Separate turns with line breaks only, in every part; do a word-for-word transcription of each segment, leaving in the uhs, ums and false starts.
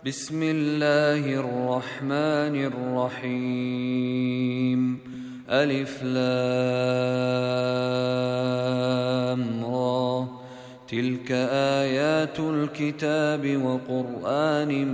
بسم الله الرحمن الرحيم. ألف لام را، تلك آيات الكتاب وقرآن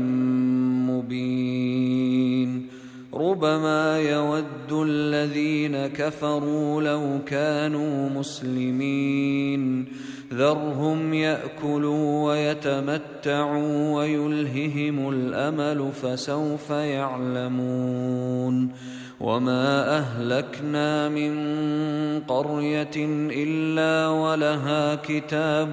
مبين. ربما يود الذين كفروا لو كانوا مسلمين، ذرهم يأكلوا ويتمتعوا ويلههم الأمل فسوف يعلمون. وما أهلكنا من قرية إلا ولها كتاب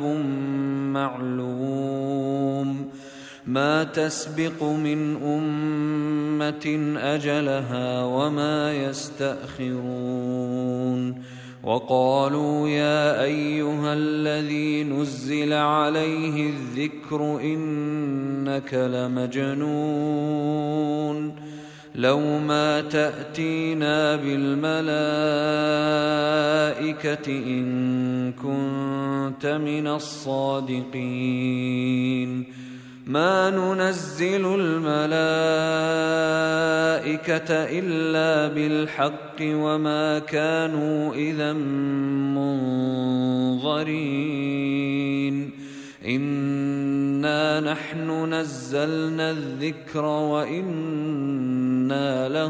معلوم، ما تسبق من أمة أجلها وما يستأخرون. وقالوا يا أيها الذي نزل عليه الذكر إنك لمجنون، لو ما تأتينا بالملائكة إن كنت من الصادقين. ما ننزل الملائكة إلا بالحق وما كانوا إذا منظرين. إنا نحن نزلنا الذكر وإنا له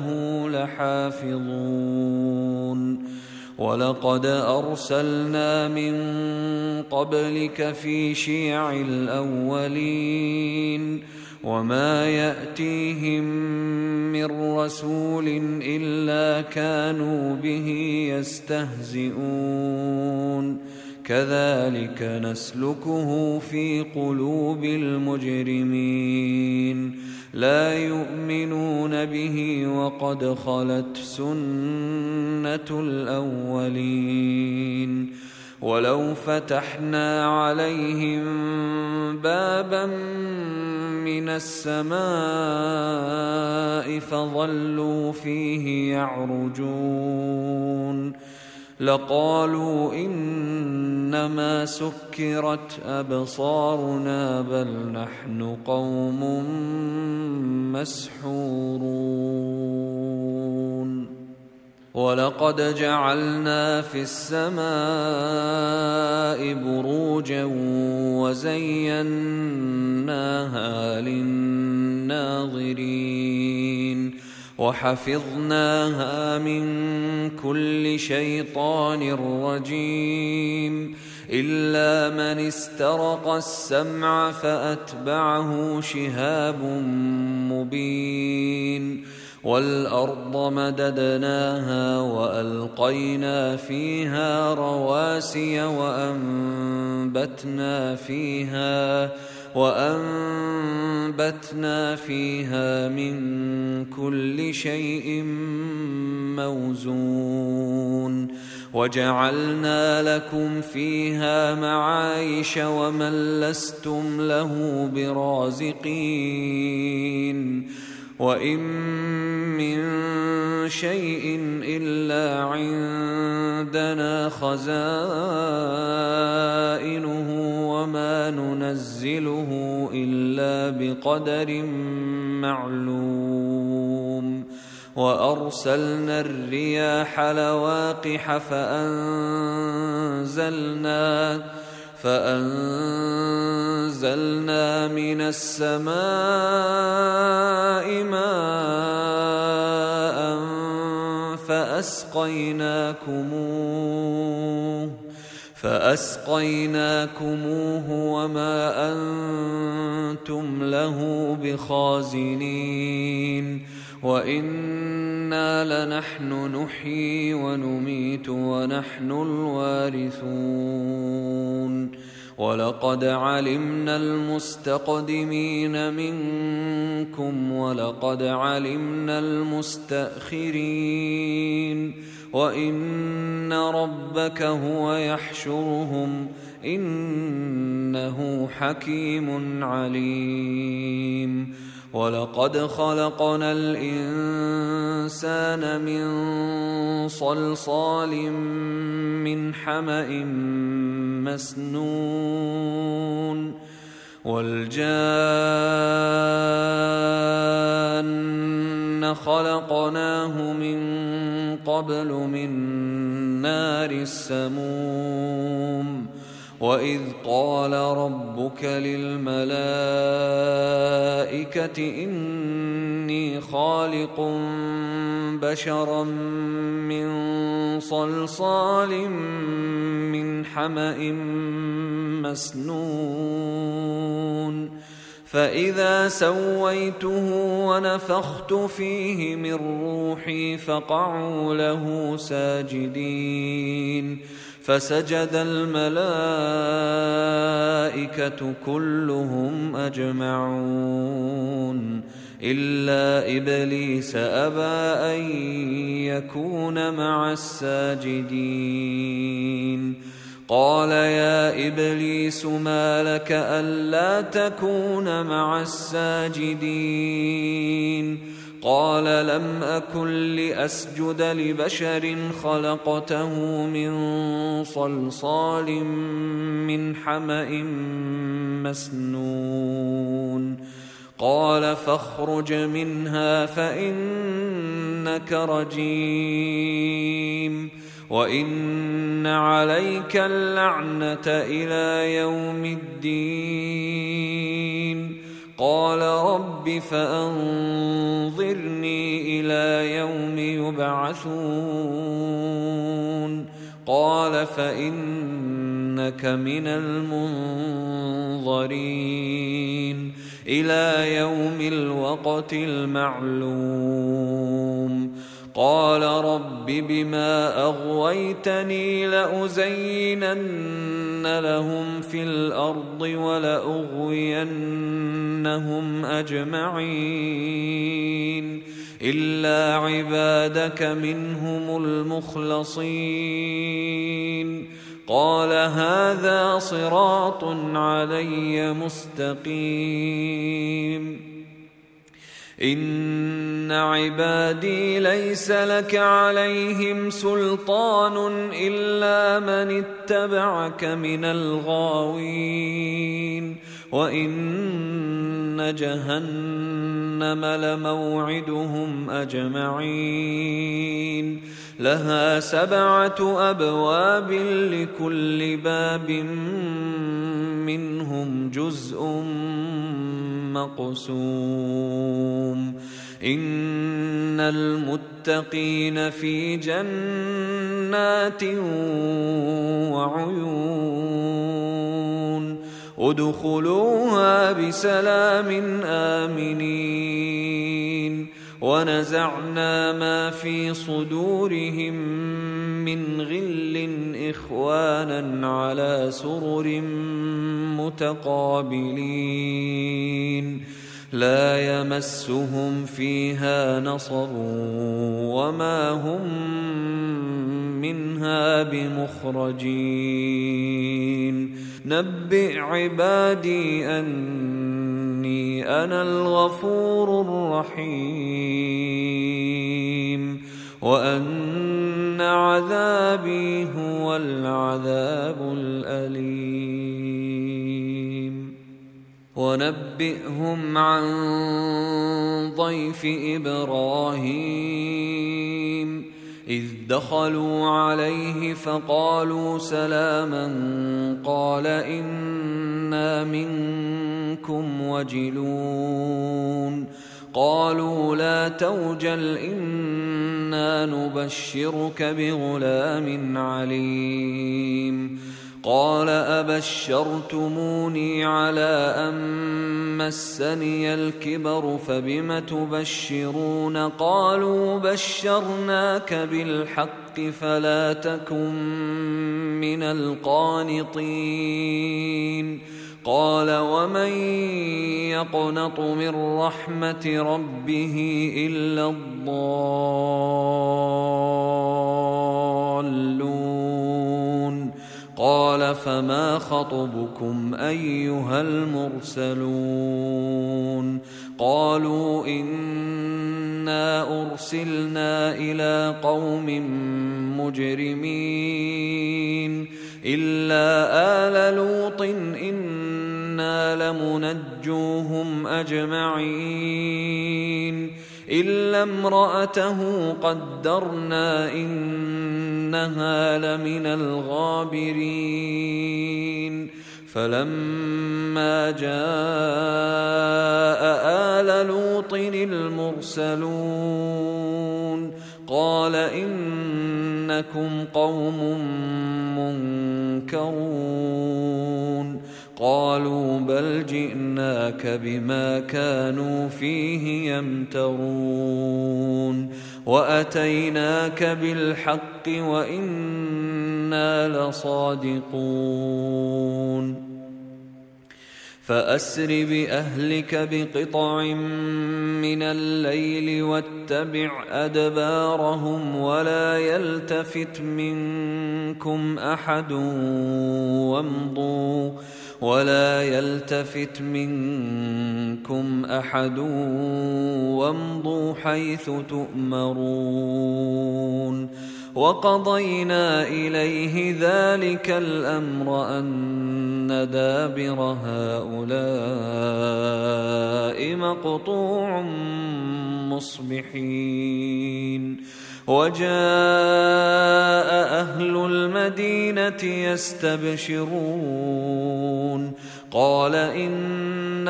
لحافظون. ولقد أرسلنا من قبلك في شيع الأولين، وما يأتيهم من رسول إلا كانوا به يستهزئون. كذلك نسلكه في قلوب المجرمين، لا يؤمنون به وقد خلت سنة الأولين. ولو فتحنا عليهم بابا من السماء فظلوا فيه يعرجون لقالوا إنما سكرت أبصارنا بل نحن قوم مسحورون. ولقد جعلنا في السماء بروجا وزيناها للناظرين، وحفظناها من كل شيطان رجيم، إلا من استرق السمع فأتبعه شهاب مبين. والأرض مددناها وألقينا فيها رواسي وأنبتنا فيها وأنبتنا فيها من كل شيء موزون. وجعلنا لكم فيها معايش ومن لستم له برازقين. وإن من شيء إلا عندنا خزائنه وما ننزله إلا بقدر معلوم. وأرسلنا الرياح لواقح فأنزلنا فأنزلنا من السماء ماء فأسقيناكموه فأسقيناكموه وما أنتم له بخازنين. وإنا لنحن نحيي ونميت ونحن الوارثون. ولقد علمنا المستقدمين منكم ولقد علمنا المستأخرين، وإن ربك هو يحشرهم إنه حكيم عليم. ولقد خلقنا الإنسان من صلصال من حمأ مسنون والجان الذين خلقناه من قبل من نار السموم وإذ قال ربك للملائكة إني خالق بشرا من صلصال من حمأ مسنون فإذا سويته ونفخت فيه من روحي فقعوا له ساجدين فسجد الملائكة كلهم أجمعون إلا إبليس أبى أن يكون مع الساجدين قال يا إبليس ما لك ألا تكون مع الساجدين قال لم أكن لأسجد لبشر خلقته من صلصال من حمأ مسنون قال فاخرج منها فإنك رجيم وإن عليك اللعنة إلى يوم الدين قال رب فأنظرني إلى يوم يبعثون قال فإنك من المنظرين إلى يوم الوقت المعلوم قال رب بما أغويتني لأزينن لهم في الأرض ولأغوينهم أجمعين إلا عبادك منهم المخلصين قال هذا صراط علي مستقيم إن عبادي ليس لك عليهم سلطان إلا من اتبعك من الغاوين وإن جهنم لموعدهم أجمعين لها سبعة أبواب لكل باب منهم جزء مقسوم إن المتقين في جنات وعيون ادخلوها بسلام آمنين ونزعنا ما في صدورهم من غل إخوانا على سرر متقابلين لا يمسهم فيها نصب وما هم منها بمخرجين نبئ عبادي أني أنا الغفور الرحيم وأن عذابي هو العذاب الأليم ونبئهم عن ضيف إبراهيم إذ دخلوا عليه فقالوا سلاما قال إنا منكم وجلون قالوا لا توجل إنا نبشرك بغلام عليم قال أبشرتموني على أن مسني الكبر فبم تبشرون قالوا بشرناك بالحق فلا تكن من القانطين قال ومن يقنط من رحمة ربه إلا الضالون قال فما خطبكم أيها المرسلون قالوا إنا أرسلنا إلى قوم مجرمين إلا آل لوط إنا لمنجوهم أجمعين إلا امرأته قدرنا إنها لمن الغابرين فلما جاء آل لوط المرسلون قال إنكم قوم منكرون قالوا بل جئناك بما كانوا فيه يمترون وأتيناك بالحق وإنا لصادقون فأسر بأهلك بقطع من الليل واتبع أدبارهم ولا يلتفت منكم أحد وامضوا ولا يلتفت منكم أحد وامضوا حيث تؤمرون وقضينا إليه ذلك الأمر أن دابر هؤلاء مقطوع مصبحين وجاء أهل المدينة يستبشرون قال إن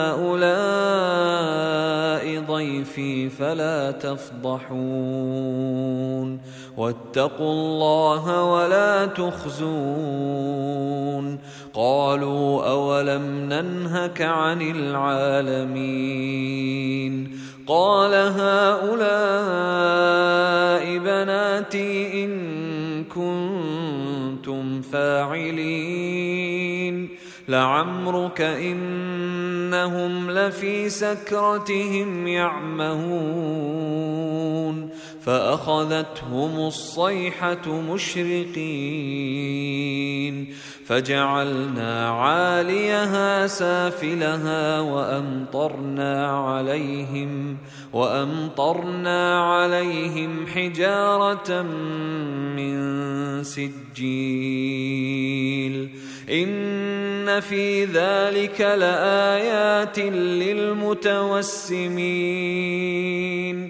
هؤلاء ضيفي فلا تفضحون واتقوا الله ولا تخزون قالوا أولم ننهك عن العالمين قال هؤلاء بناتي إن كنتم فاعلين لعمرك إنهم لفي سكرتهم يعمهون فأخذتهم الصيحة مشرقين فجعلنا عاليها سافلها وأمطرنا عليهم وأمطرنا عليهم حجارة من سجيل إن في ذلك لآيات للمتوسمين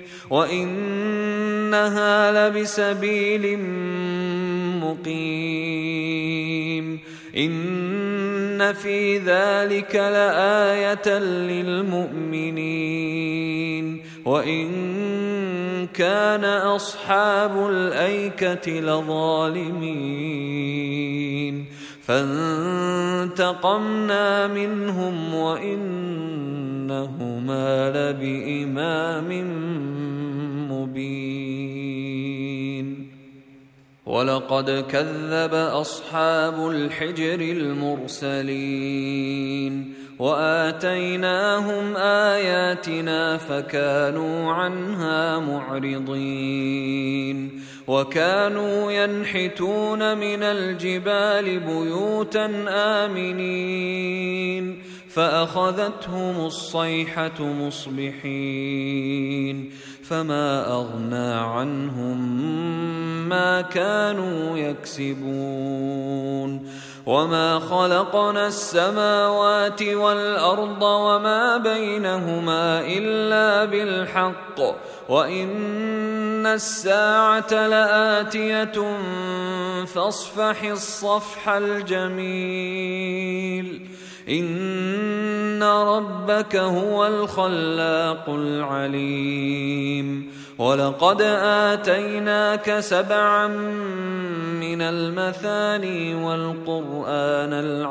وإنها لبسبيل مقيم إن في ذلك لآية للمؤمنين وإن كان أصحاب الأيكة لظالمين فانتقمنا منهم وإنهما لبإمام مبين ولقد كذب أصحاب الحجر المرسلين وآتيناهم آياتنا فكانوا عنها معرضين وكانوا ينحتون من الجبال بيوتا آمنين فأخذتهم الصيحة مصبحين فما أغنى عنهم ما كانوا يكسبون وما خلقنا السماوات والأرض وما بينهما إلا بالحق وإن الساعة لآتية فاصفح الصفح الجميل إن ربك هو الخلاق العليم ولقد آتيناك سبعا من المثاني والقرآن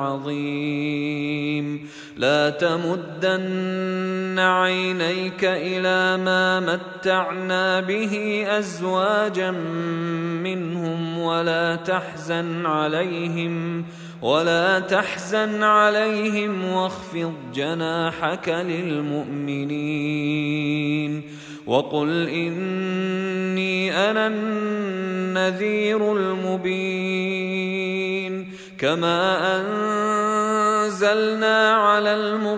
العظيم لا تمدن عينيك إلى ما متعنا به أزواجا منهم ولا تحزن عليهم ولا تحزن عليهم واخفض جناحك للمؤمنين وقل إني أنا النذير المبين كما أنزلنا على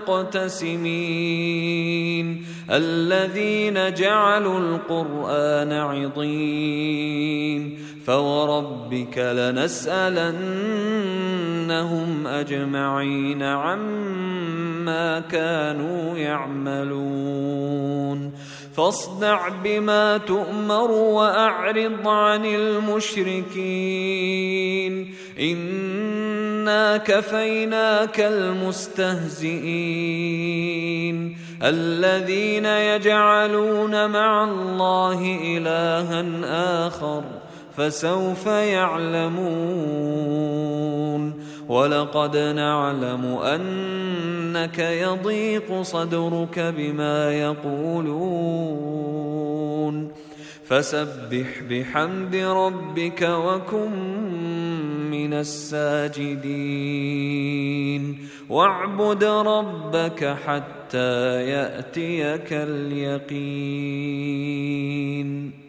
المقتسمين الذين جعلوا القرآن عضين فوربك لنسألنهم أجمعين عما كانوا يعملون فاصدع بما تؤمر وأعرض عن المشركين إنا كفيناك المستهزئين الذين يجعلون مع الله إلها آخر فسوف يعلمون ولقد نعلم أنك يضيق صدرك بما يقولون فسبح بحمد ربك وكن من الساجدين واعبد ربك حتى يأتيك اليقين.